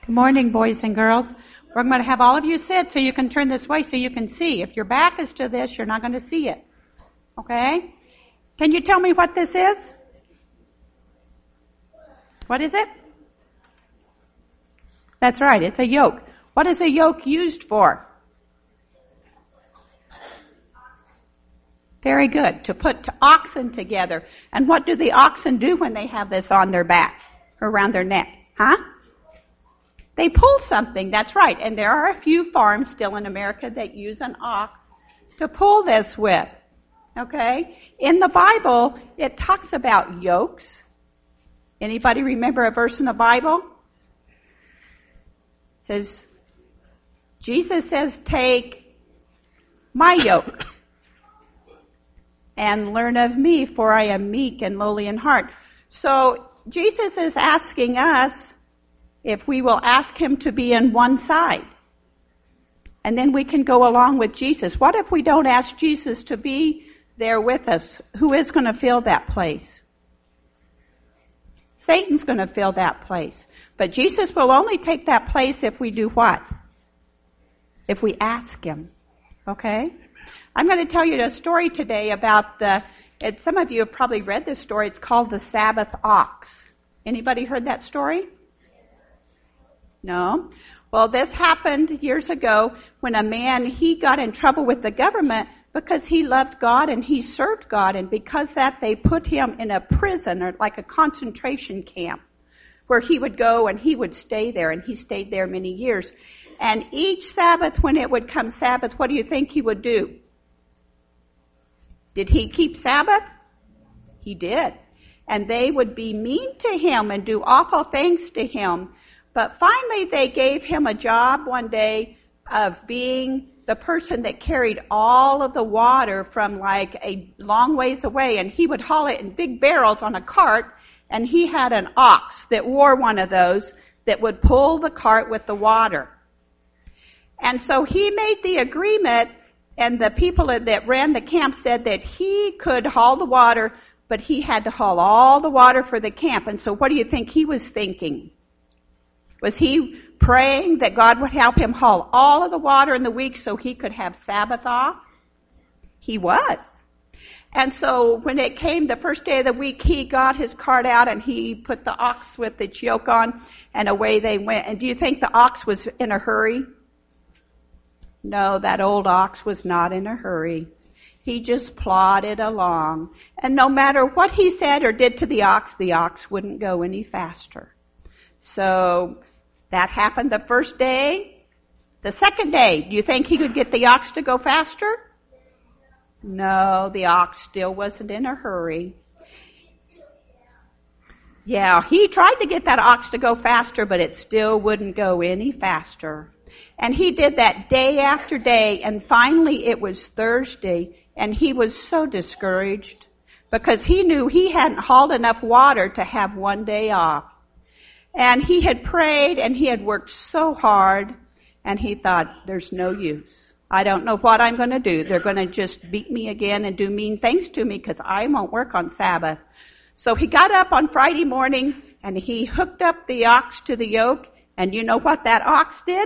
Morning, boys and girls. We're going to have all of you sit so you can turn this way so you can see. If your back is to this, you're not going to see it. Okay? Can you tell me what this is? What is it? That's right, it's a yoke. What is a yoke used for? Very good. To put oxen together. And what do the oxen do when they have this on their back or around their neck? Huh? They pull something, that's right. And there are a few farms still in America that use an ox to pull this with. Okay? In the Bible, it talks about yokes. Anybody remember a verse in the Bible? It says, Jesus says, take my yoke and learn of me, for I am meek and lowly in heart. So Jesus is asking us if we will ask him to be in one side. And then we can go along with Jesus. What if we don't ask Jesus to be there with us? Who is going to fill that place? Satan's going to fill that place. But Jesus will only take that place if we do what? If we ask him. Okay? I'm going to tell you a story today about some of you have probably read this story. It's called the Sabbath Ox. Anybody heard that story? No? Well, this happened years ago when a man, he got in trouble with the government because he loved God and he served God. And because of that, they put him in a prison or like a concentration camp where he would go and he would stay there. And he stayed there many years. And each Sabbath, when it would come Sabbath, what do you think he would do? Did he keep Sabbath? He did. And they would be mean to him and do awful things to him. But finally they gave him a job one day of being the person that carried all of the water from like a long ways away, and he would haul it in big barrels on a cart, and he had an ox that wore one of those that would pull the cart with the water. And so he made the agreement, and the people that ran the camp said that he could haul the water, but he had to haul all the water for the camp. And so what do you think he was thinking? Was he praying that God would help him haul all of the water in the week so he could have Sabbath off? He was. And so when it came the first day of the week, he got his cart out and he put the ox with its yoke on, and away they went. And do you think the ox was in a hurry? No, that old ox was not in a hurry. He just plodded along. And no matter what he said or did to the ox wouldn't go any faster. So that happened the first day. The second day, do you think he could get the ox to go faster? No, the ox still wasn't in a hurry. Yeah, he tried to get that ox to go faster, but it still wouldn't go any faster. And he did that day after day, and finally it was Thursday, and he was so discouraged because he knew he hadn't hauled enough water to have one day off. And he had prayed and he had worked so hard, and he thought, there's no use. I don't know what I'm going to do. They're going to just beat me again and do mean things to me because I won't work on Sabbath. So he got up on Friday morning and he hooked up the ox to the yoke, and you know what that ox did?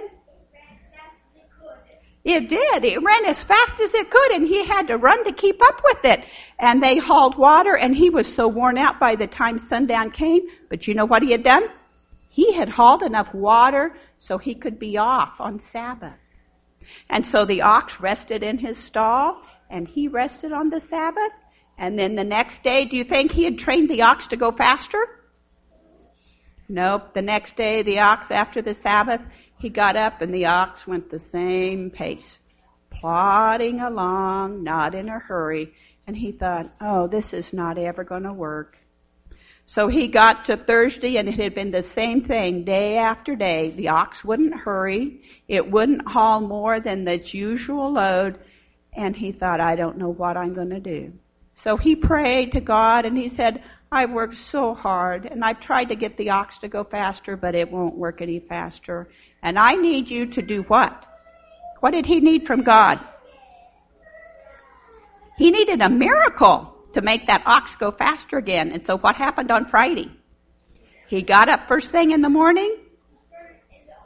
It did. It ran as fast as it could, and he had to run to keep up with it. And they hauled water, and he was so worn out by the time sundown came. But you know what he had done? He had hauled enough water so he could be off on Sabbath. And so the ox rested in his stall, and he rested on the Sabbath. And then the next day, do you think he had trained the ox to go faster? Nope. The next day, the ox, after the Sabbath, he got up and the ox went the same pace, plodding along, not in a hurry. And he thought, oh, this is not ever going to work. So he got to Thursday, and it had been the same thing day after day. The ox wouldn't hurry. It wouldn't haul more than its usual load. And he thought, I don't know what I'm going to do. So he prayed to God, and he said, I've worked so hard, and I've tried to get the ox to go faster, but it won't work any faster. And I need you to do what? What did he need from God? He needed a miracle to make that ox go faster again. And so what happened on Friday? He got up first thing in the morning,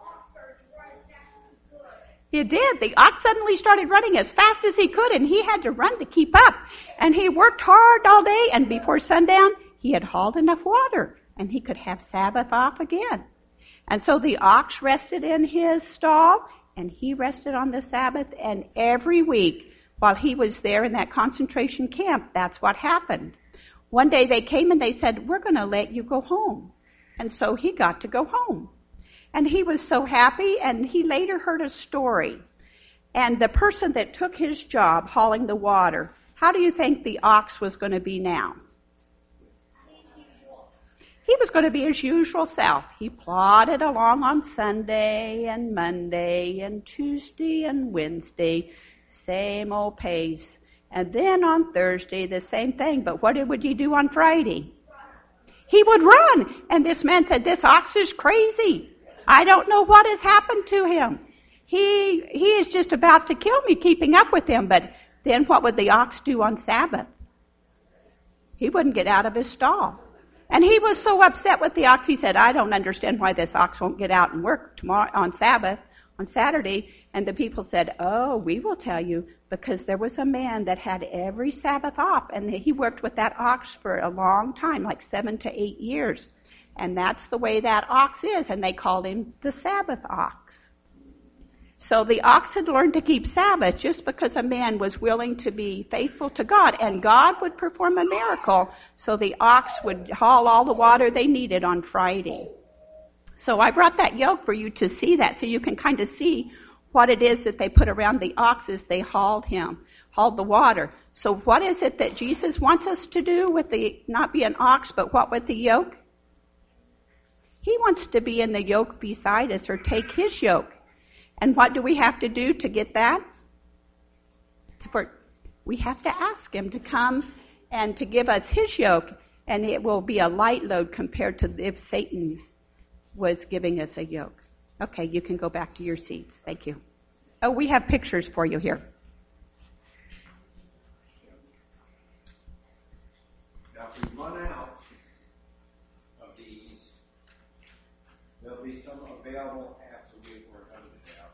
It did. The ox suddenly started running as fast as he could, and he had to run to keep up. And he worked hard all day, and before sundown, he had hauled enough water, and he could have Sabbath off again. And so the ox rested in his stall, and he rested on the Sabbath, and every week, while he was there in that concentration camp, that's what happened. One day they came and they said, we're going to let you go home. And so he got to go home. And he was so happy, and he later heard a story. And the person that took his job hauling the water, how do you think the ox was going to be now? He was going to be his usual self. He plodded along on Sunday and Monday and Tuesday and Wednesday, same old pace. And then on Thursday, the same thing. But what would he do on Friday? He would run. And this man said, this ox is crazy. I don't know what has happened to him. He is just about to kill me keeping up with him. But then what would the ox do on Sabbath? He wouldn't get out of his stall. And he was so upset with the ox, he said, I don't understand why this ox won't get out and work tomorrow on Sabbath, on Saturday. And the people said, oh, we will tell you, because there was a man that had every Sabbath off, and he worked with that ox for a long time, like 7 to 8 years. And that's the way that ox is, and they called him the Sabbath ox. So the ox had learned to keep Sabbath just because a man was willing to be faithful to God, and God would perform a miracle, so the ox would haul all the water they needed on Friday. So I brought that yoke for you to see that, so you can kind of see what it is that they put around the ox as they hauled the water. So what is it that Jesus wants us to do with the, not be an ox, but what with the yoke? He wants to be in the yoke beside us, or take his yoke. And what do we have to do to get that? We have to ask him to come and to give us his yoke, and it will be a light load compared to if Satan was giving us a yoke. Okay, you can go back to your seats. Thank you. Oh, we have pictures for you here. Now, if we run out of these, there'll be some available after we're done with that.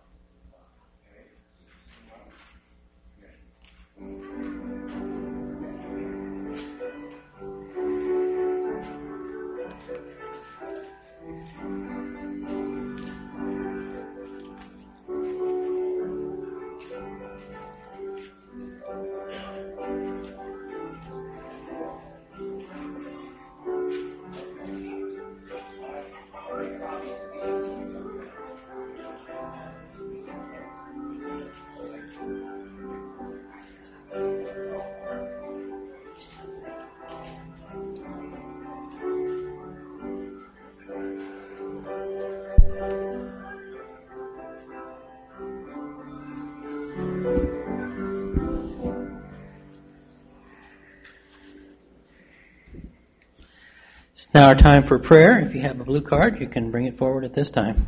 It's now our time for prayer. If you have a blue card, you can bring it forward at this time.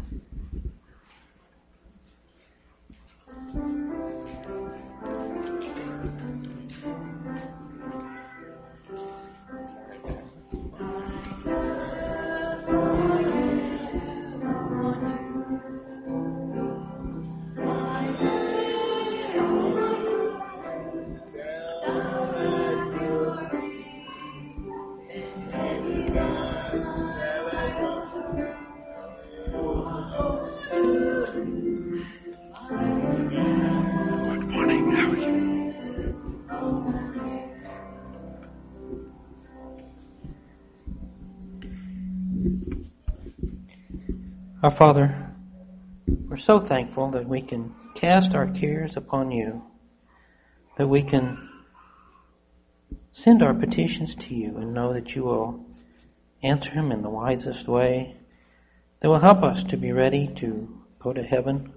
Our Father, we're so thankful that we can cast our cares upon you, that we can send our petitions to you and know that you will answer them in the wisest way, that will help us to be ready to go to heaven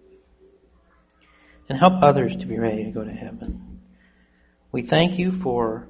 and help others to be ready to go to heaven. We thank you for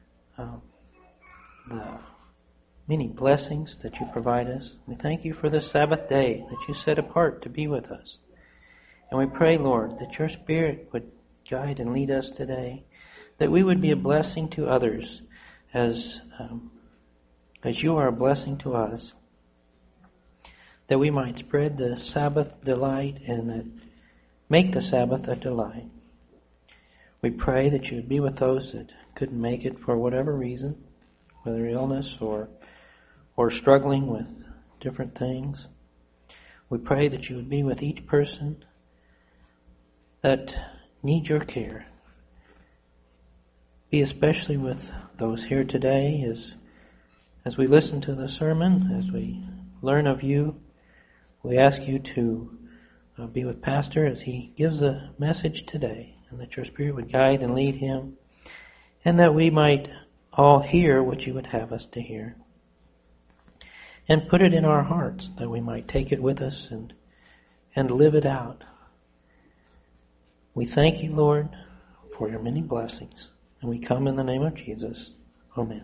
the many blessings that you provide us. We thank you for this Sabbath day that you set apart to be with us. And we pray, Lord, that your Spirit would guide and lead us today, that we would be a blessing to others as you are a blessing to us, that we might spread the Sabbath delight, and that make the Sabbath a delight. We pray that you would be with those that couldn't make it for whatever reason, whether illness or struggling with different things. We pray that you would be with each person that needs your care. Be especially with those here today as we listen to the sermon, as we learn of you. We ask you to be with Pastor as he gives a message today, and that your Spirit would guide and lead him, and that we might all hear what you would have us to hear. And put it in our hearts, that we might take it with us and live it out. We thank you, Lord, for your many blessings. And we come in the name of Jesus. Amen.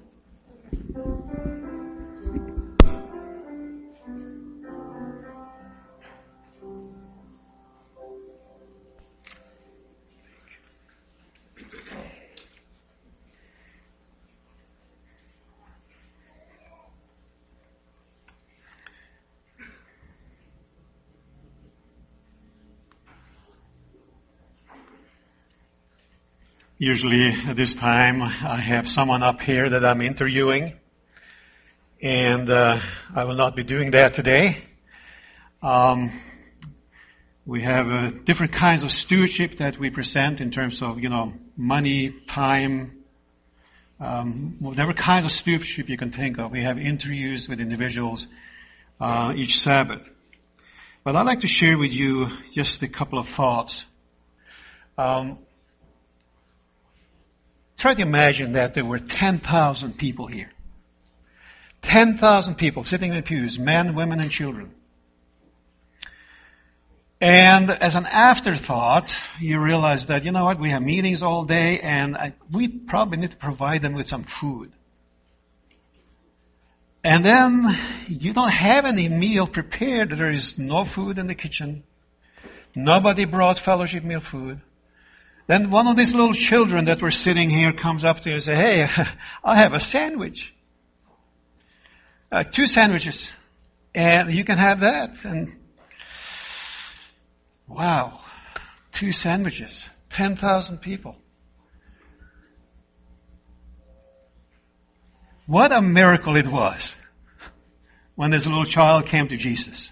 Usually at this time I have someone up here that I'm interviewing, and I will not be doing that today. We have different kinds of stewardship that we present in terms of, money, time, whatever kinds of stewardship you can think of. We have interviews with individuals each Sabbath. But I'd like to share with you just a couple of thoughts. Try to imagine that there were 10,000 people here. 10,000 people sitting in the pews, men, women, and children. And as an afterthought, you realize that, we have meetings all day, and we probably need to provide them with some food. And then you don't have any meal prepared. There is no food in the kitchen. Nobody brought fellowship meal food. Then one of these little children that were sitting here comes up to you and says, "Hey, I have a sandwich. 2 sandwiches. And you can have that." And wow, 2 sandwiches. 10,000 people. What a miracle it was when this little child came to Jesus.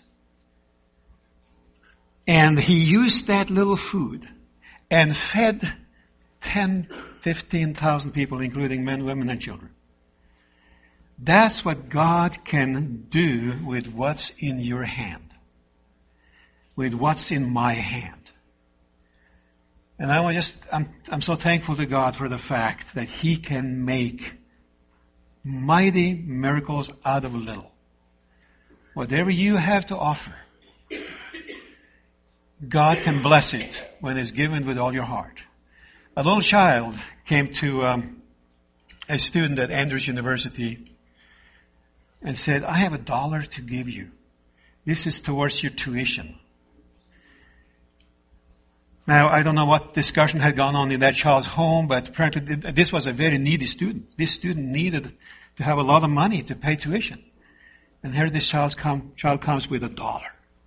And he used that little food and fed 15,000 people, including men, women, and children. That's what God can do with what's in your hand, with what's in my hand. And I'm so thankful to God for the fact that He can make mighty miracles out of little. Whatever you have to offer, God can bless it when it's given with all your heart. A little child came to a student at Andrews University and said, "I have $1 to give you. This is towards your tuition." Now, I don't know what discussion had gone on in that child's home, but apparently this was a very needy student. This student needed to have a lot of money to pay tuition. And here this child comes with $1.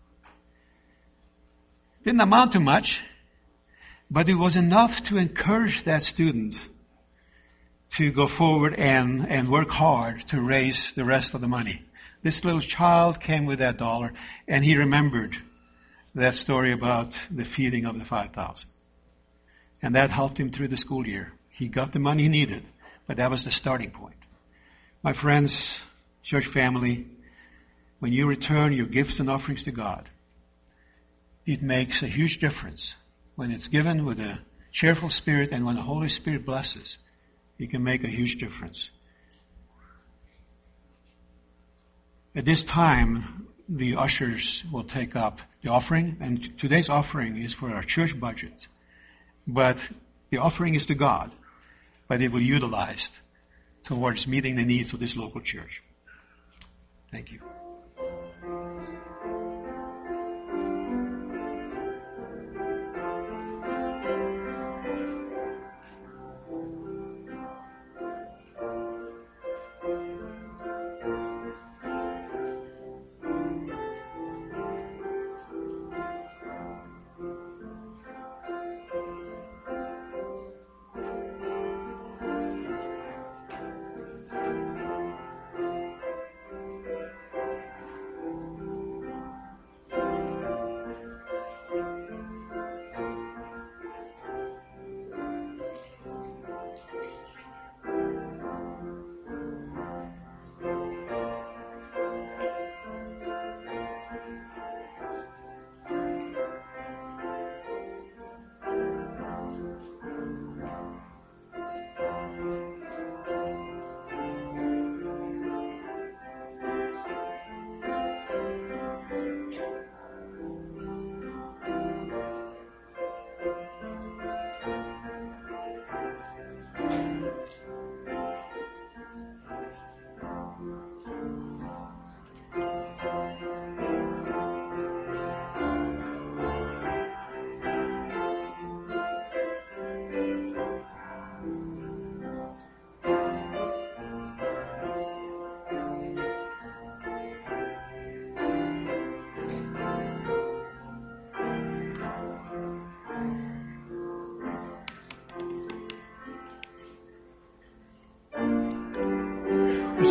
Didn't amount to much, but it was enough to encourage that student to go forward and work hard to raise the rest of the money. This little child came with that $1, and he remembered that story about the feeding of the 5,000. And that helped him through the school year. He got the money he needed, but that was the starting point. My friends, church family, when you return your gifts and offerings to God, it makes a huge difference. When it's given with a cheerful spirit and when the Holy Spirit blesses, it can make a huge difference. At this time, the ushers will take up the offering, and today's offering is for our church budget. But the offering is to God, but it will be utilized towards meeting the needs of this local church. Thank you.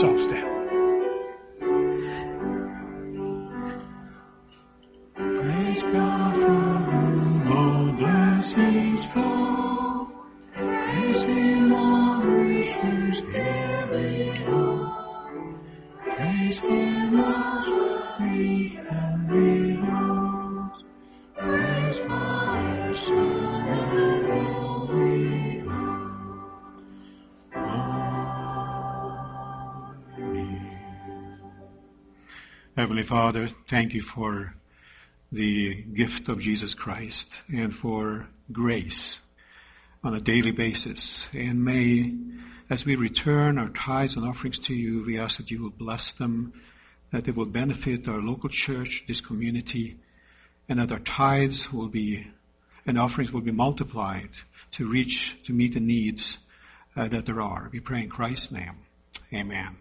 ourselves stand. Praise God from whom all blessings flow. Praise Him, all creatures heaven all. Praise Him, all weak and behold. Praise Father, Son, and Holy Ghost. Amen. Heavenly Father, thank you for the gift of Jesus Christ and for grace on a daily basis. And may, as we return our tithes and offerings to you, we ask that you will bless them, that they will benefit our local church, this community, and that our tithes will be, and offerings will be multiplied to meet the needs that there are. We pray in Christ's name. Amen.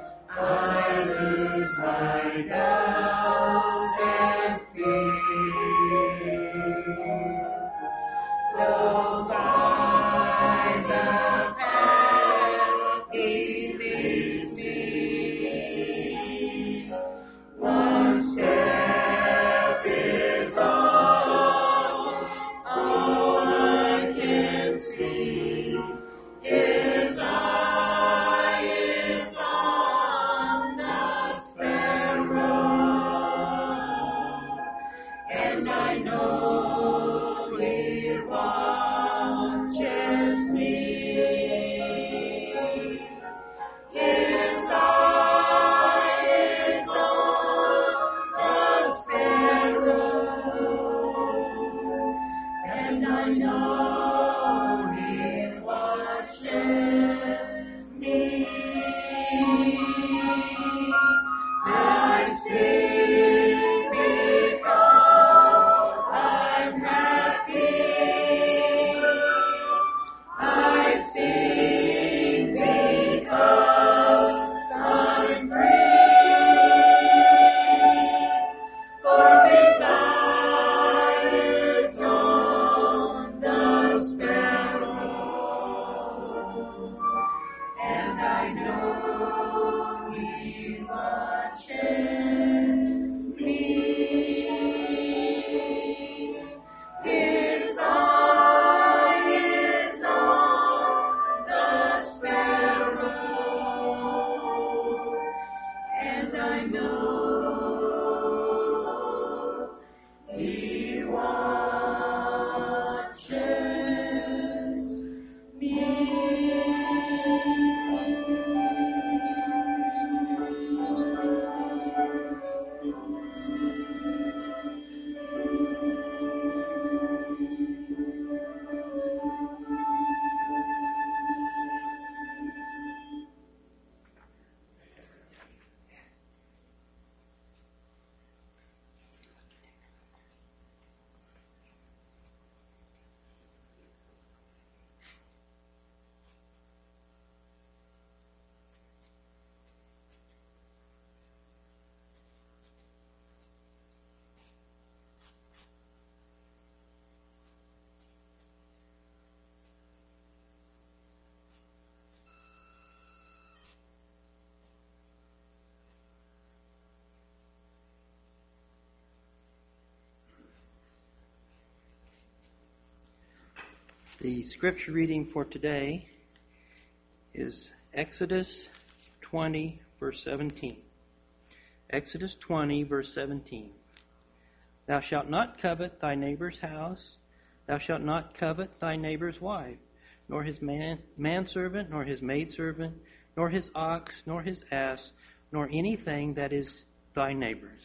I lose my doubt and fear. The scripture reading for today is Exodus 20, verse 17. Exodus 20, verse 17. Thou shalt not covet thy neighbor's house. Thou shalt not covet thy neighbor's wife, nor his manservant, nor his maidservant, nor his ox, nor his ass, nor anything that is thy neighbor's.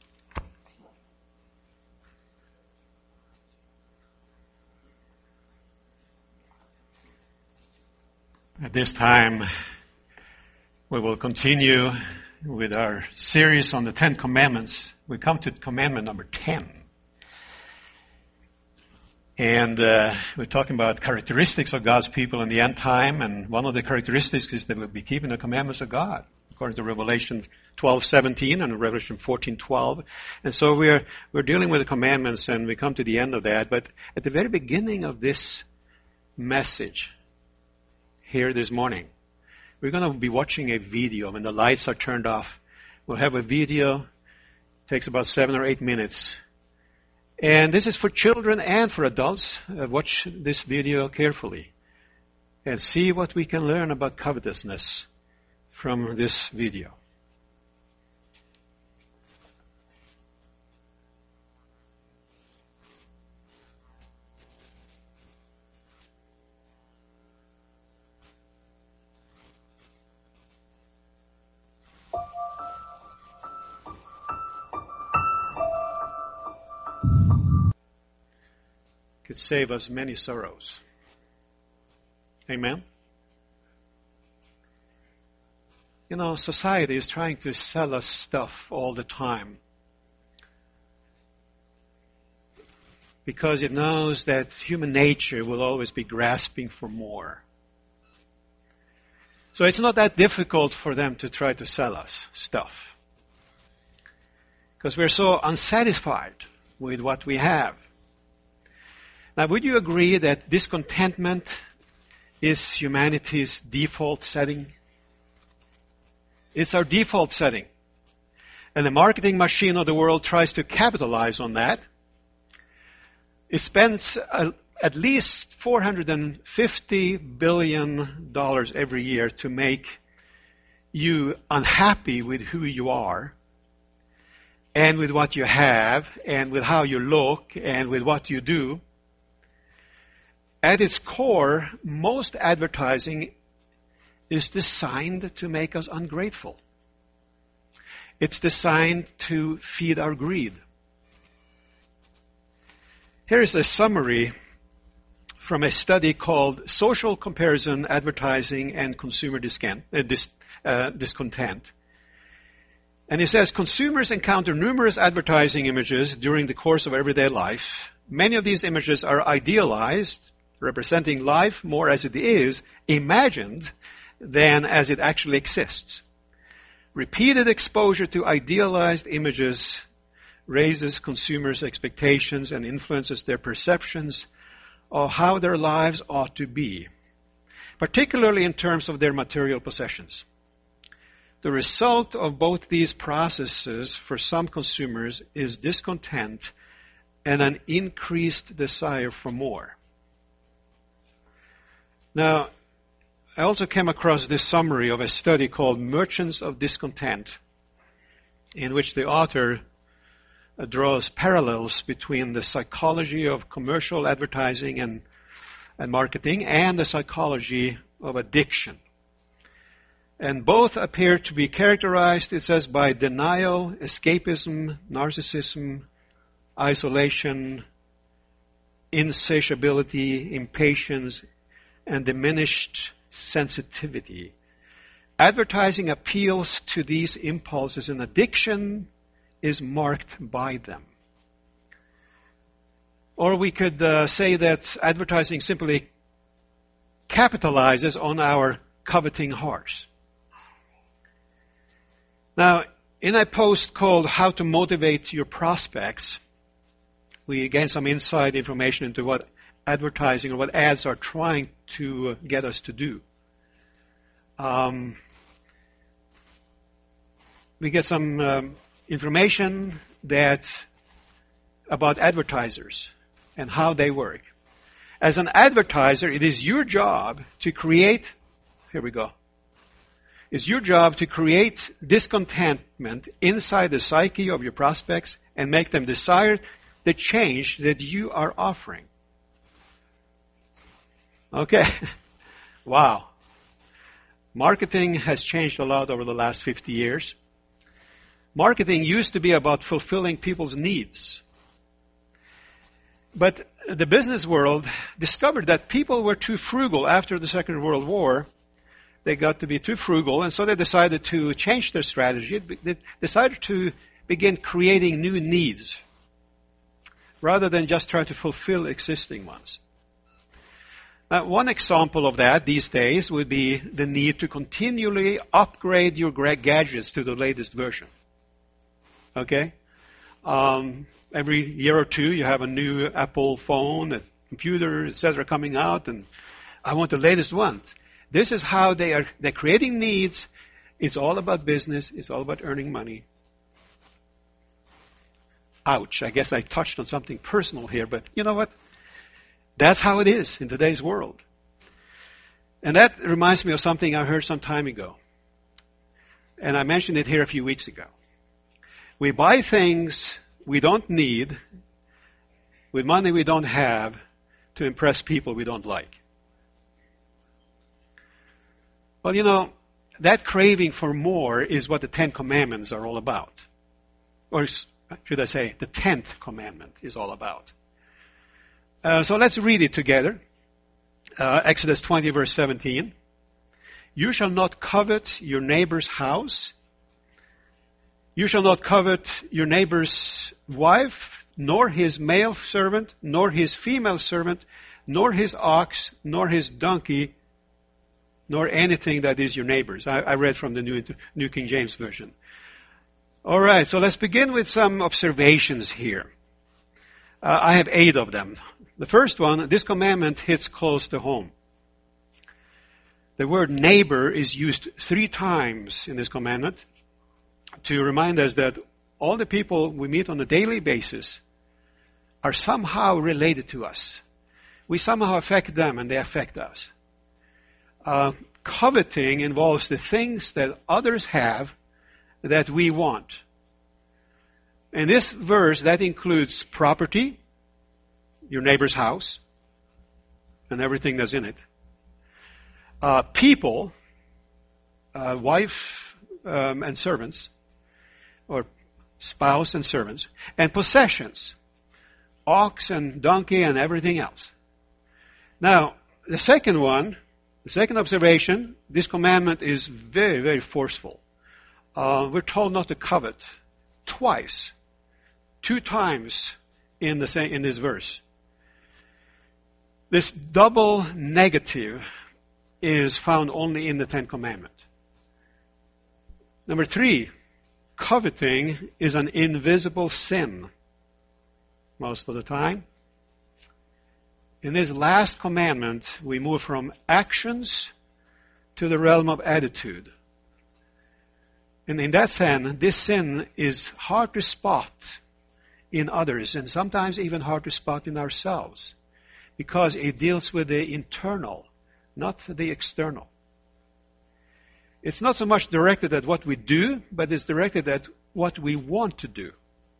At this time, we will continue with our series on the Ten Commandments. We come to commandment number 10. And we're talking about characteristics of God's people in the end time, and one of the characteristics is that we'll be keeping the commandments of God, according to Revelation 12:17 and Revelation 14:12. And so we're dealing with the commandments, and we come to the end of that. But at the very beginning of this message, here this morning, we're going to be watching a video. When the lights are turned off, we'll have a video. It takes about 7 or 8 minutes. And this is for children and for adults. Watch this video carefully and see what we can learn about covetousness from this video. Could save us many sorrows. Amen? You know, society is trying to sell us stuff all the time because it knows that human nature will always be grasping for more. So it's not that difficult for them to try to sell us stuff because we're so unsatisfied with what we have. Now, would you agree that discontentment is humanity's default setting? It's our default setting. And the marketing machine of the world tries to capitalize on that. It spends at least $450 billion every year to make you unhappy with who you are, and with what you have, and with how you look, and with what you do. At its core, most advertising is designed to make us ungrateful. It's designed to feed our greed. Here is a summary from a study called Social Comparison, Advertising, and Consumer Discontent. And it says, consumers encounter numerous advertising images during the course of everyday life. Many of these images are idealized, representing life more as it is, imagined, than as it actually exists. Repeated exposure to idealized images raises consumers' expectations and influences their perceptions of how their lives ought to be, particularly in terms of their material possessions. The result of both these processes for some consumers is discontent and an increased desire for more. Now, I also came across this summary of a study called Merchants of Discontent, in which the author draws parallels between the psychology of commercial advertising and marketing and the psychology of addiction. And both appear to be characterized, it says, by denial, escapism, narcissism, isolation, insatiability, impatience, and diminished sensitivity. Advertising appeals to these impulses, and addiction is marked by them. Or we could say that advertising simply capitalizes on our coveting hearts. Now, in a post called How to Motivate Your Prospects, we gain some inside information into what advertising or what ads are trying to get us to do. We get some information about advertisers and how they work. As an advertiser, it is your job to create, here we go. It's your job to create discontentment inside the psyche of your prospects and make them desire the change that you are offering. Okay. Wow. Marketing has changed a lot over the last 50 years. Marketing used to be about fulfilling people's needs. But the business world discovered that people were too frugal after the Second World War. They got to be too frugal, and so they decided to change their strategy. They decided to begin creating new needs rather than just try to fulfill existing ones. Now, one example of that these days would be the need to continually upgrade your gadgets to the latest version. Okay? Every year or two you have a new Apple phone, a computer, etc. coming out, and I want the latest ones. This is how they're creating needs. It's all about business. It's all about earning money. Ouch, I guess I touched on something personal here, but you know what? That's how it is in today's world. And that reminds me of something I heard some time ago. And I mentioned it here a few weeks ago. We buy things we don't need with money we don't have to impress people we don't like. Well, you know, that craving for more is what the Ten Commandments are all about. Or should I say, the 10th commandment is all about. So let's read it together. Exodus 20, verse 17. You shall not covet your neighbor's house. You shall not covet your neighbor's wife, nor his male servant, nor his female servant, nor his ox, nor his donkey, nor anything that is your neighbor's. I read from the New King James Version. All right, so let's begin with some observations here. I have 8 of them. The first one, this commandment hits close to home. The word neighbor is used 3 times in this commandment to remind us that all the people we meet on a daily basis are somehow related to us. We somehow affect them and they affect us. Coveting involves the things that others have that we want. In this verse, that includes property, your neighbor's house, and everything that's in it. People, wife and servants, or spouse and servants, and possessions, ox and donkey and everything else. Now, the second observation, this commandment is very, very forceful. We're told not to covet twice, 2 times in this verse. This double negative is found only in the 10th commandment. Number 3, coveting is an invisible sin most of the time. In this last commandment, we move from actions to the realm of attitude. And in that sense, this sin is hard to spot in others and sometimes even hard to spot in ourselves because it deals with the internal, not the external. It's not so much directed at what we do, but it's directed at what we want to do.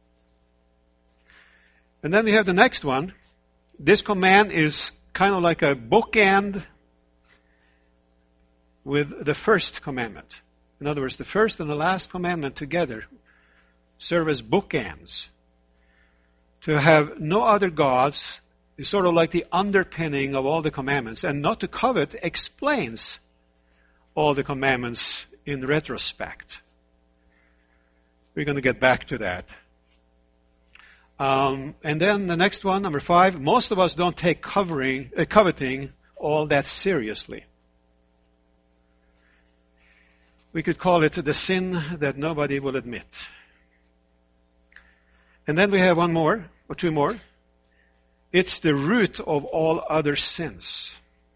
And then we have the next one. This command is kind of like a bookend with the first commandment. In other words, the first and the last commandment together serve as bookends. To have no other gods is sort of like the underpinning of all the commandments. And not to covet explains all the commandments in retrospect. We're going to get back to that. And then the next one, number 5, most of us don't take coveting all that seriously. We could call it the sin that nobody will admit. And then we have 1 more, or 2 more. It's the root of all other sins.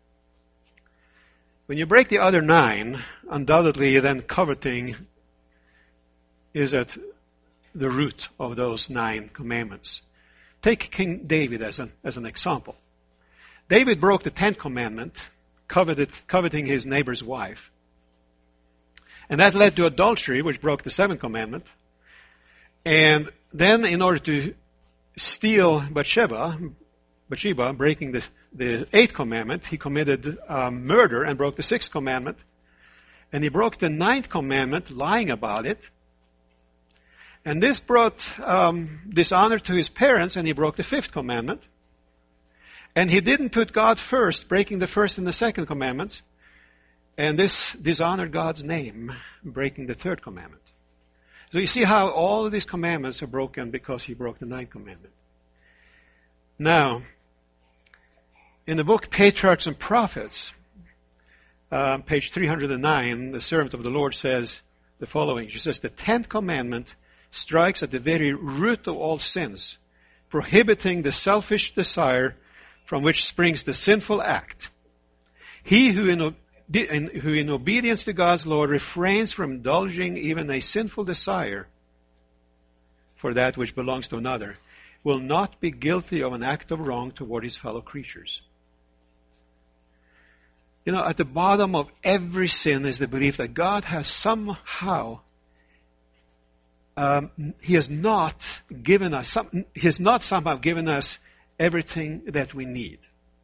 When you break the other 9, undoubtedly then coveting is at the root of those 9 commandments. Take King David as an example. David broke the 10th commandment, coveting his neighbor's wife. And that led to adultery, which broke the 7th commandment. And then in order to steal Bathsheba, breaking the 8th commandment, he committed murder and broke the 6th commandment. And he broke the 9th commandment, lying about it. And this brought dishonor to his parents, and he broke the 5th commandment. And he didn't put God first, breaking the 1st and the 2nd commandments. And this dishonored God's name, breaking the 3rd commandment. So you see how all of these commandments are broken because he broke the 9th commandment. Now, in the book Patriarchs and Prophets, page 309, the servant of the Lord says the following. She says, the 10th commandment strikes at the very root of all sins, prohibiting the selfish desire from which springs the sinful act. He who in obedience to God's law refrains from indulging even a sinful desire for that which belongs to another will not be guilty of an act of wrong toward his fellow creatures. You know, at the bottom of every sin is the belief that God has somehow, He has not somehow given us everything that we need.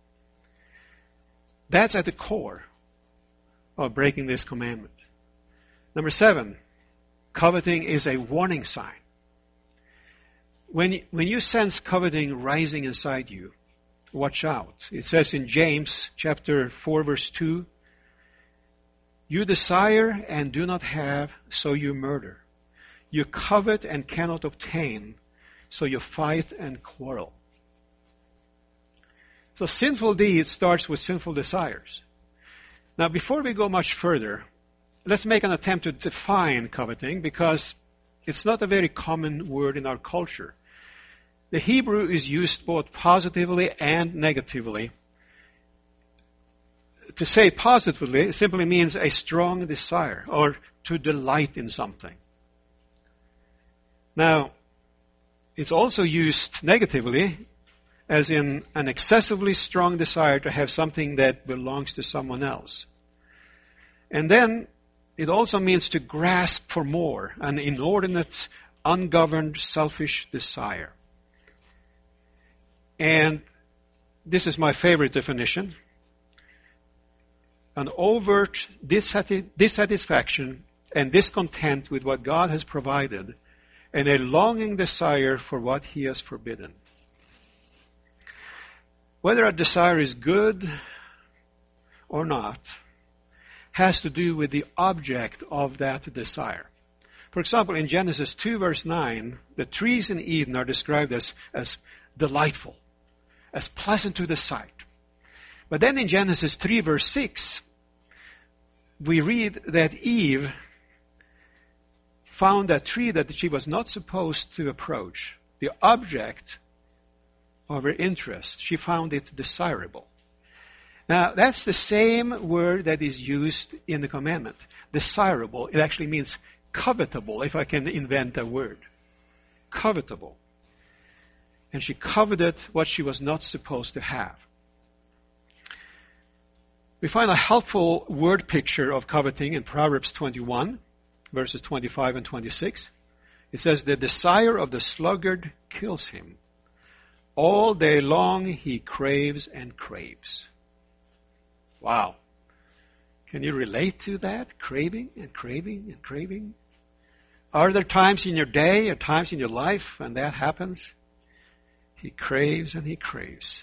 That's at the core of breaking this commandment. Number 7, coveting is a warning sign. When you sense coveting rising inside you, watch out. It says in James chapter 4 verse 2, you desire and do not have, so you murder. You covet and cannot obtain, so you fight and quarrel. So sinful deeds starts with sinful desires. Now before we go much further, let's make an attempt to define coveting, because it's not a very common word in our culture. The Hebrew is used both positively and negatively. To say it positively, it simply means a strong desire or to delight in something. Now, it's also used negatively, as in an excessively strong desire to have something that belongs to someone else. And then it also means to grasp for more, an inordinate, ungoverned, selfish desire. And this is my favorite definition. An overt dissatisfaction and discontent with what God has provided, and a longing desire for what He has forbidden. Whether a desire is good or not has to do with the object of that desire. For example, in Genesis 2 verse 9, the trees in Eden are described as delightful, as pleasant to the sight. But then in Genesis 3 verse 6, we read that Eve found a tree that she was not supposed to approach. The object of her interest, she found it desirable. Now, that's the same word that is used in the commandment. Desirable, it actually means covetable, if I can invent a word. Covetable. And she coveted what she was not supposed to have. We find a helpful word picture of coveting in Proverbs 21, verses 25 and 26. It says, the desire of the sluggard kills him. All day long he craves and craves. Wow. Can you relate to that? Craving and craving and craving? Are there times in your day or times in your life when that happens? He craves and he craves.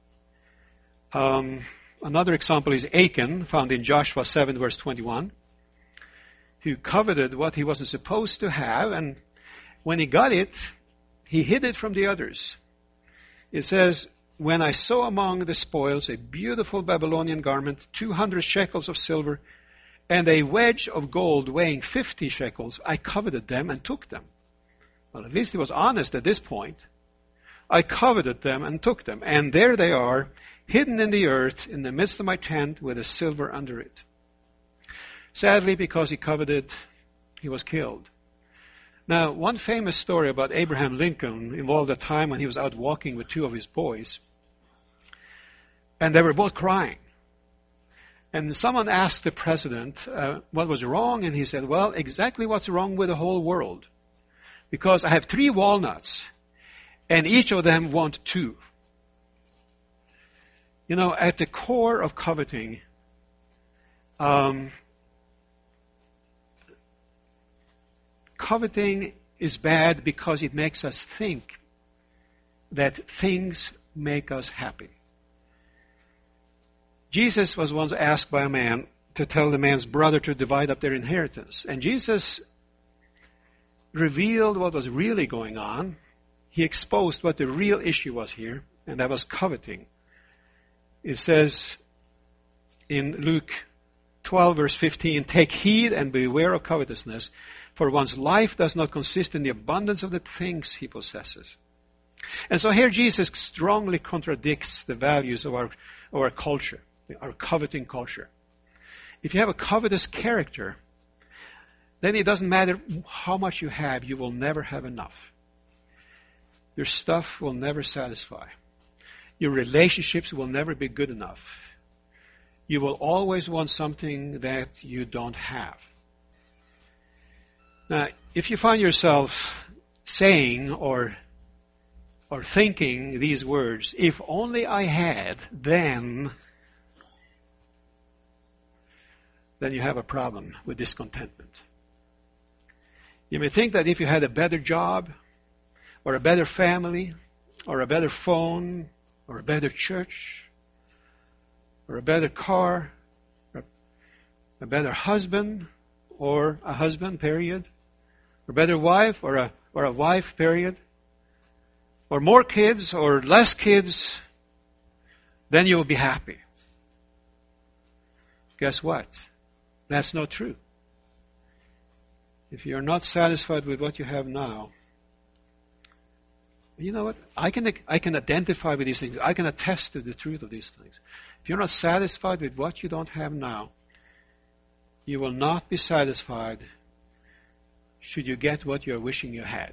Another example is Achan, found in Joshua 7 verse 21, who coveted what he wasn't supposed to have, and when he got it, he hid it from the others. It says, when I saw among the spoils a beautiful Babylonian garment, 200 shekels of silver, and a wedge of gold weighing 50 shekels, I coveted them and took them. Well, at least he was honest at this point. I coveted them and took them, and there they are, hidden in the earth in the midst of my tent with the silver under it. Sadly, because he coveted, he was killed. Now, one famous story about Abraham Lincoln involved a time when he was out walking with two of his boys. And they were both crying. And someone asked the president what was wrong, and he said, well, exactly what's wrong with the whole world. Because I have 3 walnuts, and each of them want 2. You know, at the core of coveting, coveting is bad because it makes us think that things make us happy. Jesus was once asked by a man to tell the man's brother to divide up their inheritance. And Jesus revealed what was really going on. He exposed what the real issue was here, and that was coveting. It says in Luke 12, verse 15, "Take heed and beware of covetousness, for one's life does not consist in the abundance of the things he possesses." And so here Jesus strongly contradicts the values of our culture, our coveting culture. If you have a covetous character, then it doesn't matter how much you have, you will never have enough. Your stuff will never satisfy. Your relationships will never be good enough. You will always want something that you don't have. Now, if you find yourself saying or thinking these words, if only I had, then you have a problem with discontentment. You may think that if you had a better job, or a better family, or a better phone, or a better church, or a better car, or a better husband, or a husband, period, or a better wife, or a wife, period, or more kids, or less kids, then you will be happy. Guess what? That's not true. If you're not satisfied with what you have now, you know what? I can identify with these things. I can attest to the truth of these things. If you're not satisfied with what you don't have now, you will not be satisfied should you get what you're wishing you had.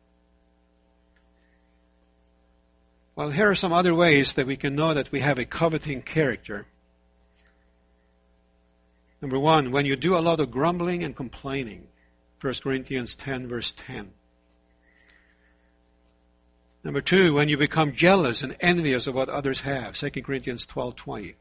Well, here are some other ways that we can know that we have a coveting character. Number 1, when you do a lot of grumbling and complaining. 1 Corinthians 10, verse 10. Number 2, when you become jealous and envious of what others have. 2 Corinthians 12:20.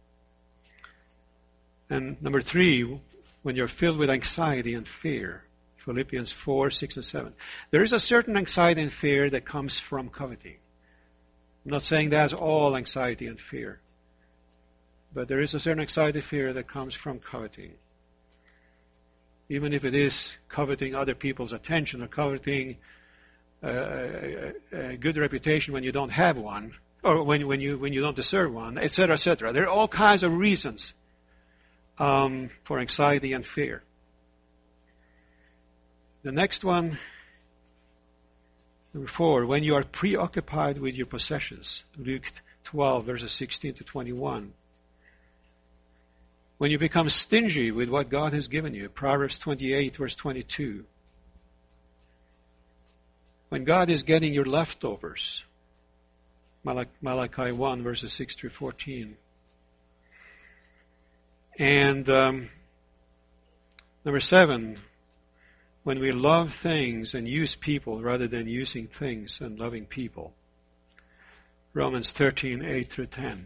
And number 3, when you're filled with anxiety and fear. Philippians 4, 6, and 7. There is a certain anxiety and fear that comes from coveting. I'm not saying that's all anxiety and fear. But there is a certain anxiety and fear that comes from coveting. Even if it is coveting other people's attention or coveting a good reputation when you don't have one, or when you don't deserve one, etc., etc. There are all kinds of reasons for anxiety and fear. The next one, number 4, when you are preoccupied with your possessions. Luke 12, verses 16 to 21. When you become stingy with what God has given you. Proverbs 28, verse 22. When God is getting your leftovers. Malachi 1, verses 6 through 14. And number 7, when we love things and use people rather than using things and loving people. Romans 13, 8 through 10.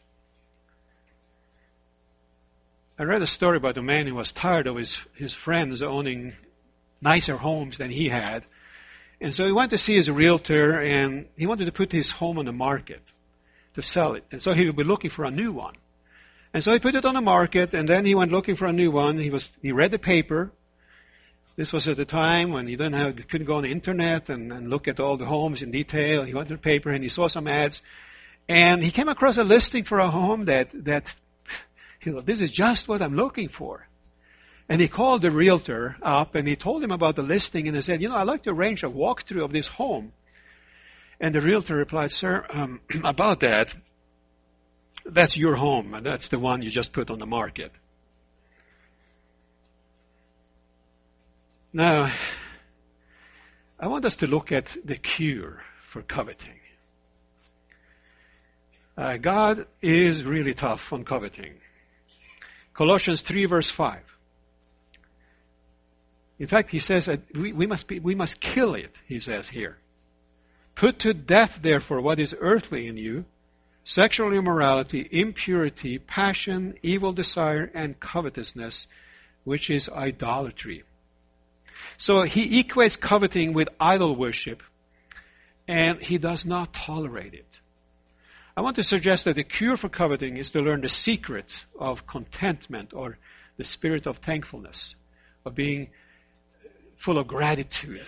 I read a story about a man who was tired of his friends owning nicer homes than he had. And so he went to see his realtor, and he wanted to put his home on the market to sell it. And so he would be looking for a new one. And so he put it on the market, and then he went looking for a new one. He read the paper. This was at the time when you couldn't go on the internet and look at all the homes in detail. He went to the paper and he saw some ads. And he came across a listing for a home that he thought, this is just what I'm looking for. And he called the realtor up and he told him about the listing, and he said, I'd like to arrange a walkthrough of this home. And the realtor replied, sir, about that, that's your home, and that's the one you just put on the market. Now, I want us to look at the cure for coveting. God is really tough on coveting. Colossians 3 verse 5. In fact, he says that we must kill it, he says here. Put to death, therefore, what is earthly in you, sexual immorality, impurity, passion, evil desire, and covetousness, which is idolatry. So he equates coveting with idol worship, and he does not tolerate it. I want to suggest that the cure for coveting is to learn the secret of contentment, or the spirit of thankfulness, of being full of gratitude.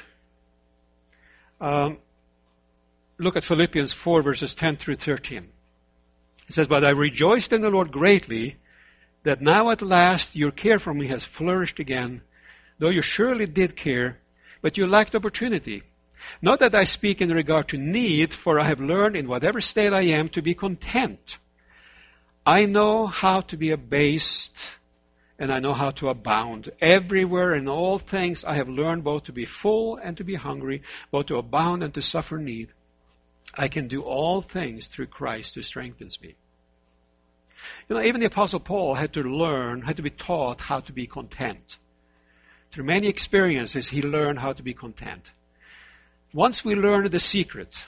Look at Philippians 4 verses 10 through 13. It says, "But I rejoiced in the Lord greatly that now at last your care for me has flourished again, though you surely did care, but you lacked opportunity. Not that I speak in regard to need, for I have learned in whatever state I am to be content. I know how to be abased, and I know how to abound. Everywhere in all things I have learned both to be full and to be hungry, both to abound and to suffer need. I can do all things through Christ who strengthens me." You know, even the Apostle Paul had to be taught how to be content. Through many experiences, he learned how to be content. Once we learn the secret,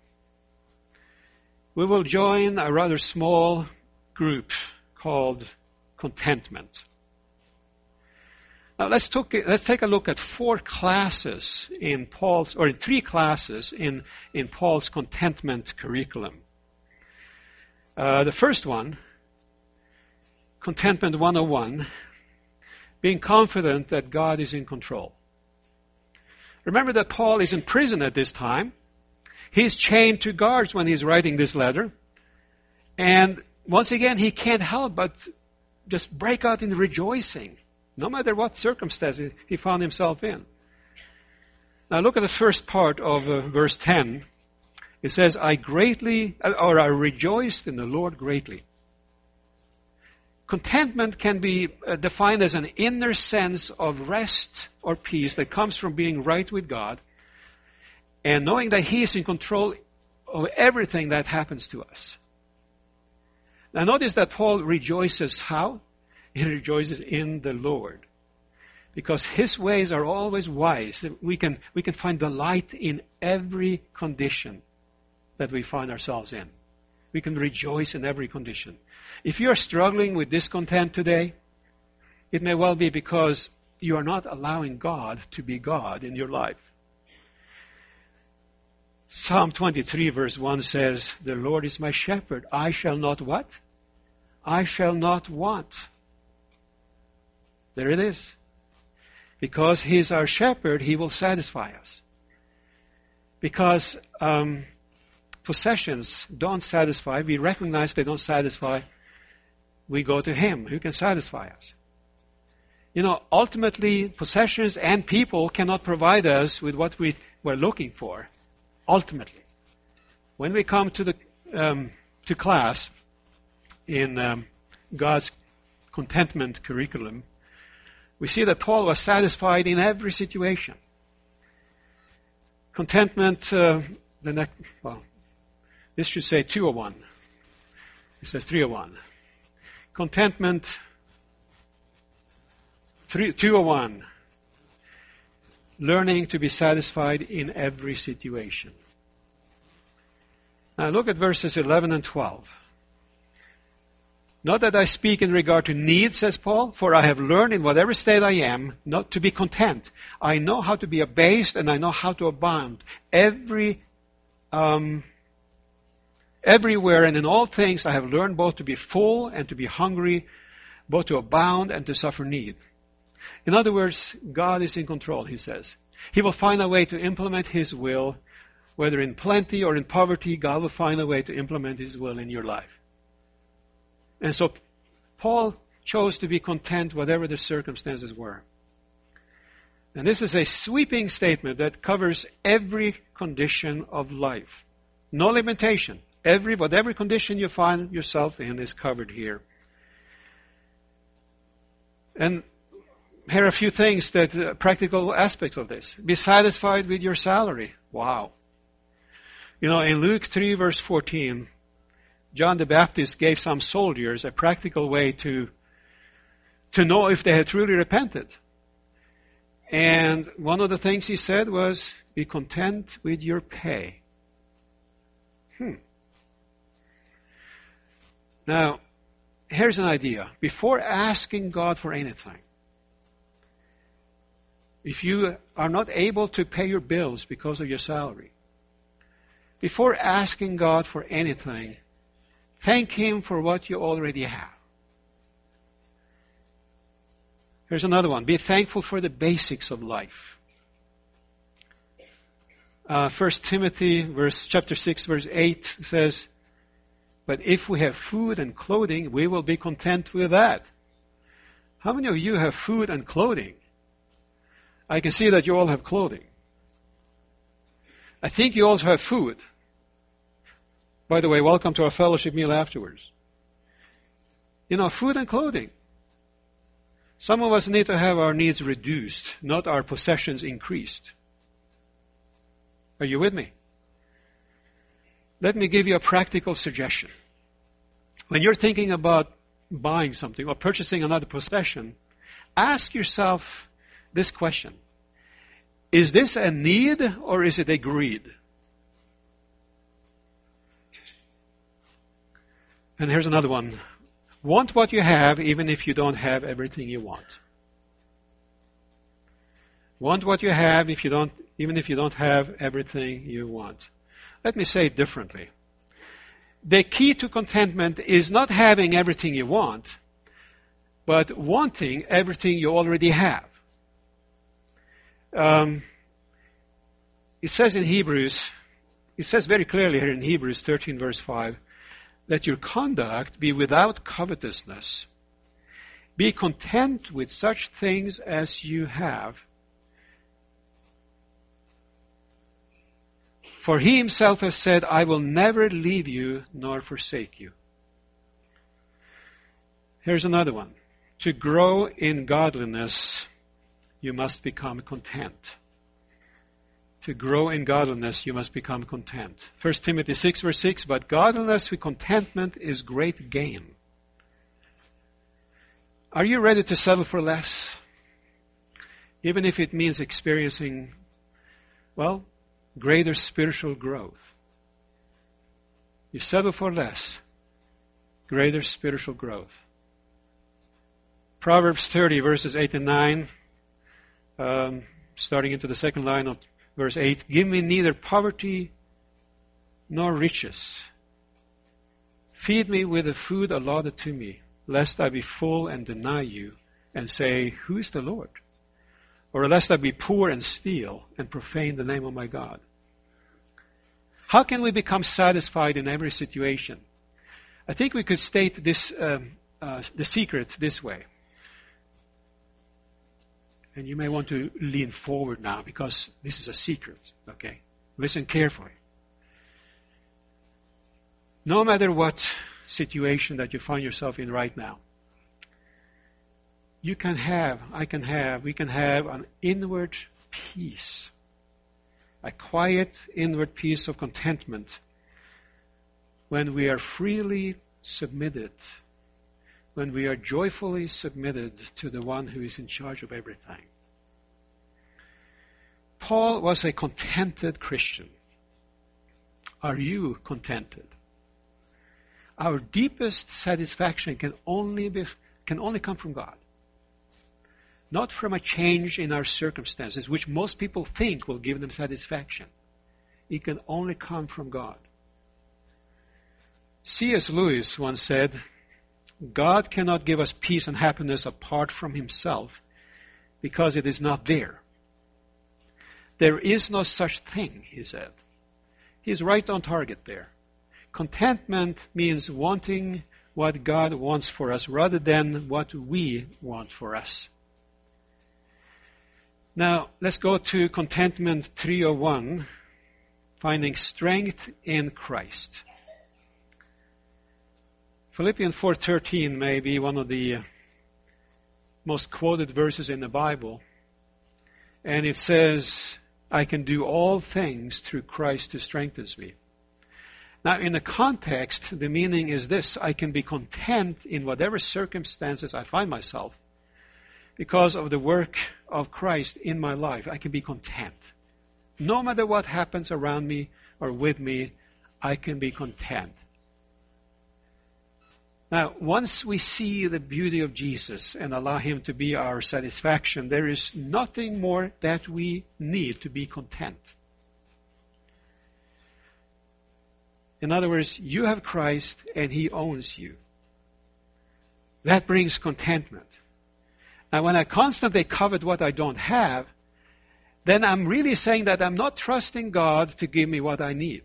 we will join a rather small group called contentment. Now let's take a look at three classes in Paul's contentment curriculum. The first one, Contentment 101, being confident that God is in control. Remember that Paul is in prison at this time. He's chained to guards when he's writing this letter. And once again, he can't help but just break out in rejoicing, no matter what circumstances he found himself in. Now look at the first part of verse 10. It says, I rejoiced in the Lord greatly. Contentment can be defined as an inner sense of rest or peace that comes from being right with God and knowing that He is in control of everything that happens to us. Now notice that Paul rejoices how? He rejoices in the Lord. Because His ways are always wise. We can find delight in every condition that we find ourselves in. We can rejoice in every condition. If you are struggling with discontent today, it may well be because you are not allowing God to be God in your life. Psalm 23 verse 1 says, the Lord is my shepherd. I shall not what? I shall not want. There it is. Because He is our shepherd, He will satisfy us. Because possessions don't satisfy. We recognize they don't satisfy. We go to Him who can satisfy us. You know, ultimately, possessions and people cannot provide us with what we were looking for. Ultimately. When we come to to class in God's contentment curriculum, we see that Paul was satisfied in every situation. Contentment, this should say 201. It says 301. Contentment 201. Learning to be satisfied in every situation. Now look at verses 11 and 12. Not that I speak in regard to need, says Paul, for I have learned in whatever state I am not to be content. I know how to be abased and I know how to abound. Everywhere and in all things I have learned both to be full and to be hungry, both to abound and to suffer need. In other words, God is in control, he says. He will find a way to implement His will, whether in plenty or in poverty, God will find a way to implement His will in your life. And so Paul chose to be content whatever the circumstances were. And this is a sweeping statement that covers every condition of life. No limitation. Whatever condition you find yourself in is covered here. And here are a few things practical aspects of this. Be satisfied with your salary. Wow. You know, in Luke 3 verse 14, John the Baptist gave some soldiers a practical way to know if they had truly repented. And one of the things he said was, be content with your pay. Now, here's an idea. Before asking God for anything, if you are not able to pay your bills because of your salary, before asking God for anything, thank Him for what you already have. Here's another one. Be thankful for the basics of life. 1 Timothy chapter 6, verse 8 says, but if we have food and clothing, we will be content with that. How many of you have food and clothing? I can see that you all have clothing. I think you also have food. By the way, welcome to our fellowship meal afterwards. Food and clothing. Some of us need to have our needs reduced, not our possessions increased. Are you with me? Let me give you a practical suggestion. When you're thinking about buying something or purchasing another possession, ask yourself this question. Is this a need or is it a greed? And here's another one. Want what you have even if you don't have everything you want. Want what you have even if you don't have everything you want. Let me say it differently. The key to contentment is not having everything you want, but wanting everything you already have. It says very clearly here in Hebrews 13 verse 5, let your conduct be without covetousness. Be content with such things as you have. For He Himself has said, I will never leave you nor forsake you. Here's another one. To grow in godliness, you must become content. To grow in godliness, you must become content. 1 Timothy 6 verse 6, but godliness with contentment is great gain. Are you ready to settle for less? Even if it means experiencing, greater spiritual growth. You settle for less, greater spiritual growth. Proverbs 30 verses 8 and 9, starting into the second line of verse 8, give me neither poverty nor riches. Feed me with the food allotted to me, lest I be full and deny you, and say, who is the Lord? Or lest I be poor and steal, and profane the name of my God. How can we become satisfied in every situation? I think we could state this, the secret this way. And you may want to lean forward now because this is a secret, okay? Listen carefully. No matter what situation that you find yourself in right now, we can have an inward peace, a quiet inward peace of contentment when we are freely submitted, when we are joyfully submitted to the one who is in charge of everything. Paul was a contented Christian. Are you contented? Our deepest satisfaction can only come from God. Not from a change in our circumstances, which most people think will give them satisfaction. It can only come from God. C.S. Lewis once said, God cannot give us peace and happiness apart from Himself because it is not there. There is no such thing, he said. He's right on target there. Contentment means wanting what God wants for us rather than what we want for us. Now, let's go to Contentment 301, finding strength in Christ. Philippians 4:13 may be one of the most quoted verses in the Bible. And it says, I can do all things through Christ who strengthens me. Now, in the context, the meaning is this: I can be content in whatever circumstances I find myself because of the work of Christ in my life. I can be content. No matter what happens around me or with me, I can be content. Now, once we see the beauty of Jesus and allow Him to be our satisfaction, there is nothing more that we need to be content. In other words, you have Christ and He owns you. That brings contentment. Now, when I constantly covet what I don't have, then I'm really saying that I'm not trusting God to give me what I need.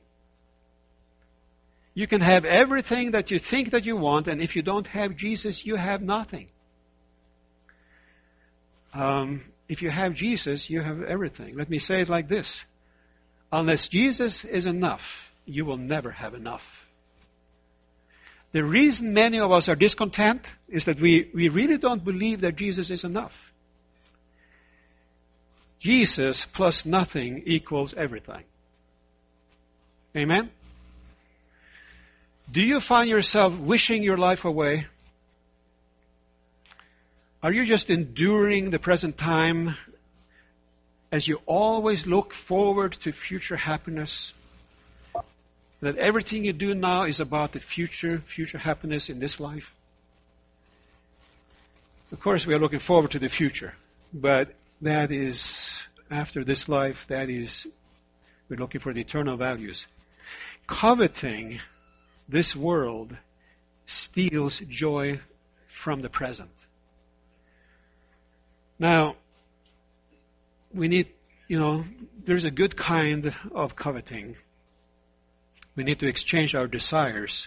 You can have everything that you think that you want, and if you don't have Jesus, you have nothing. If you have Jesus, you have everything. Let me say it like this. Unless Jesus is enough, you will never have enough. The reason many of us are discontent is that we really don't believe that Jesus is enough. Jesus plus nothing equals everything. Amen? Do you find yourself wishing your life away? Are you just enduring the present time as you always look forward to future happiness? That everything you do now is about the future happiness in this life? Of course, we are looking forward to the future, but that is, after this life, we're looking for the eternal values. Coveting this world steals joy from the present. Now, we need, there's a good kind of coveting. We need to exchange our desires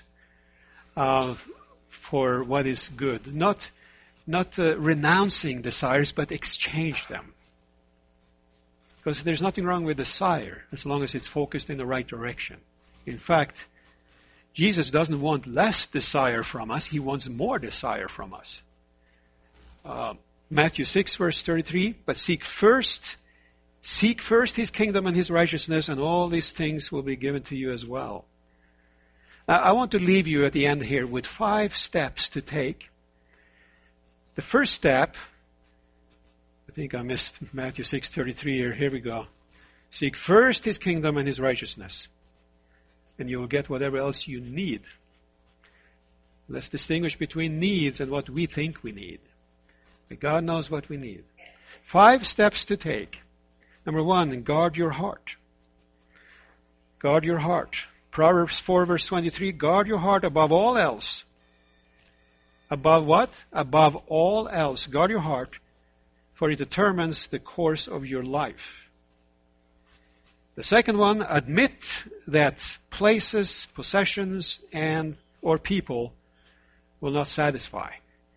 for what is good. Not renouncing desires, but exchange them. Because there's nothing wrong with desire as long as it's focused in the right direction. In fact, Jesus doesn't want less desire from us. He wants more desire from us. Matthew 6, verse 33, but seek first His kingdom and His righteousness, and all these things will be given to you as well. Now, I want to leave you at the end here with 5 steps to take. The first step, I think I missed Matthew 6:33 here. Here we go. Seek first His kingdom and His righteousness, and you will get whatever else you need. Let's distinguish between needs and what we think we need. But God knows what we need. 5 steps to take. Number 1, guard your heart. Guard your heart. Proverbs 4, verse 23, guard your heart above all else. Above what? Above all else. Guard your heart, for it determines the course of your life. The second one, admit that places, possessions, or people will not satisfy.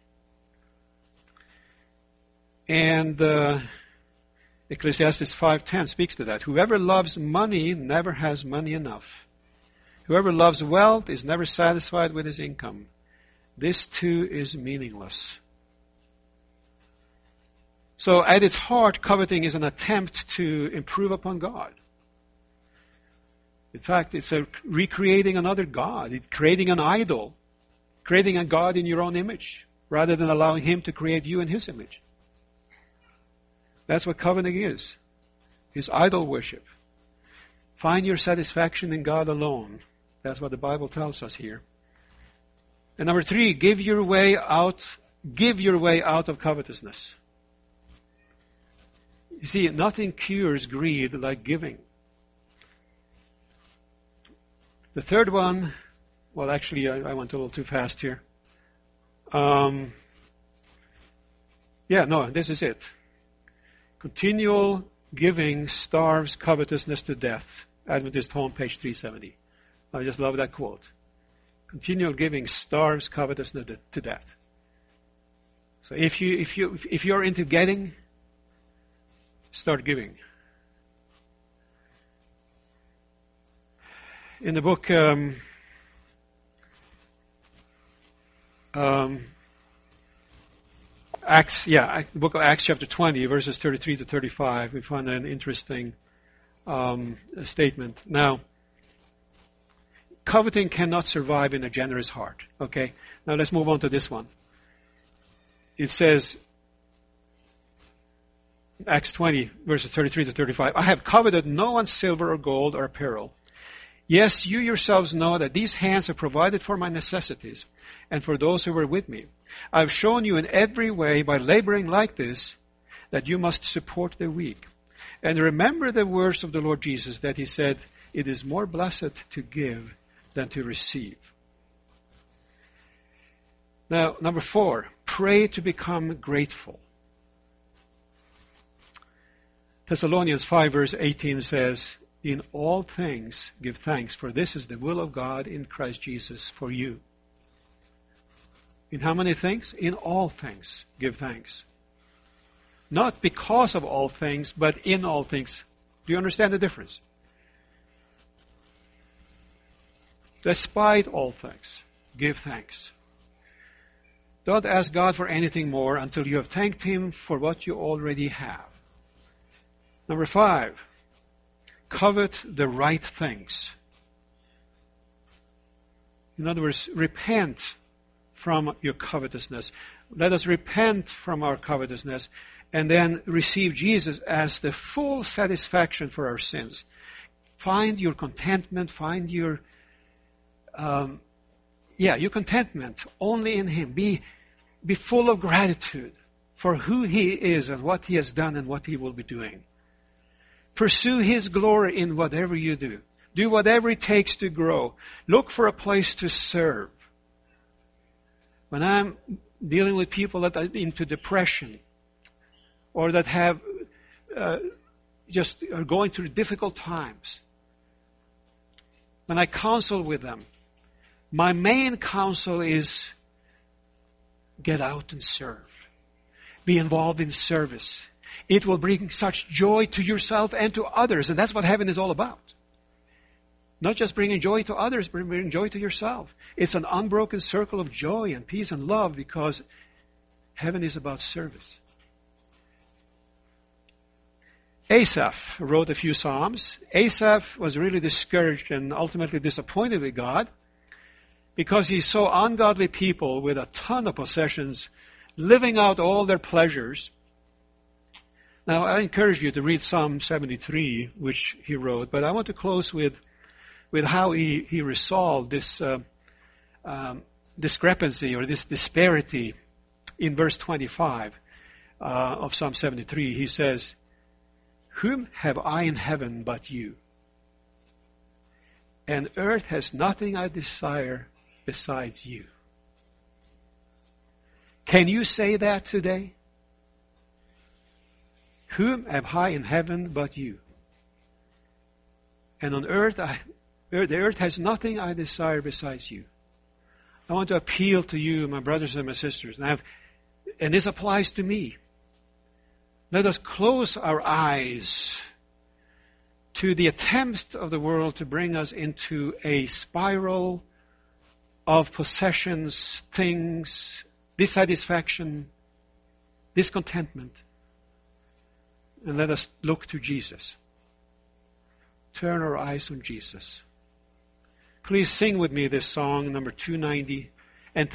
And Ecclesiastes 5:10 speaks to that. Whoever loves money never has money enough. Whoever loves wealth is never satisfied with his income. This too is meaningless. So at its heart, coveting is an attempt to improve upon God. In fact, it's recreating another God. It's creating an idol. Creating a God in your own image, rather than allowing Him to create you in His image. That's what coveting is. It's idol worship. Find your satisfaction in God alone. That's what the Bible tells us here. And number 3, give your way out of covetousness. You see, nothing cures greed like giving. The third one, well, actually, I went a little too fast here. This is it. Continual giving starves covetousness to death. Adventist Home, page 370. I just love that quote. Continual giving starves covetousness to death. So if you're into getting, start giving. In the book the book of Acts chapter 20, verses 33 to 35, we find an interesting statement. Now, Coveting cannot survive in a generous heart. Okay? Now let's move on to this one. It says, Acts 20, verses 33 to 35, I have coveted no one's silver or gold or apparel. Yes, you yourselves know that these hands have provided for my necessities and for those who were with me. I have shown you in every way by laboring like this that you must support the weak. And remember the words of the Lord Jesus that he said, it is more blessed to give than to receive. Now, number 4, pray to become grateful. Thessalonians 5 verse 18 says, in all things give thanks, for this is the will of God in Christ Jesus for you. In how many things? In all things give thanks. Not because of all things, but in all things. Do you understand the difference? Despite all things, give thanks. Don't ask God for anything more until you have thanked Him for what you already have. Number 5, covet the right things. In other words, repent from your covetousness. Let us repent from our covetousness and then receive Jesus as the full satisfaction for our sins. Find your contentment, find your contentment only in Him. Be full of gratitude for who He is and what He has done and what He will be doing. Pursue His glory in whatever you do. Do whatever it takes to grow. Look for a place to serve. When I'm dealing with people that are into depression or that have just are going through difficult times, when I counsel with them, my main counsel is get out and serve. Be involved in service. It will bring such joy to yourself and to others, and that's what heaven is all about. Not just bringing joy to others, but bringing joy to yourself. It's an unbroken circle of joy and peace and love because heaven is about service. Asaph wrote a few psalms. Asaph was really discouraged and ultimately disappointed with God because he saw ungodly people with a ton of possessions living out all their pleasures. Now, I encourage you to read Psalm 73, which he wrote, but I want to close with how he resolved this discrepancy or this disparity in verse 25 of Psalm 73. He says, whom have I in heaven but you? And earth has nothing I desire besides you. Can you say that today? Whom have I in heaven but you? And on earth, the earth has nothing I desire besides you. I want to appeal to you, my brothers and my sisters, and this applies to me. Let us close our eyes to the attempt of the world to bring us into a spiral of possessions, things, dissatisfaction, discontentment. And let us look to Jesus. Turn our eyes on Jesus. Please sing with me this song, number 290.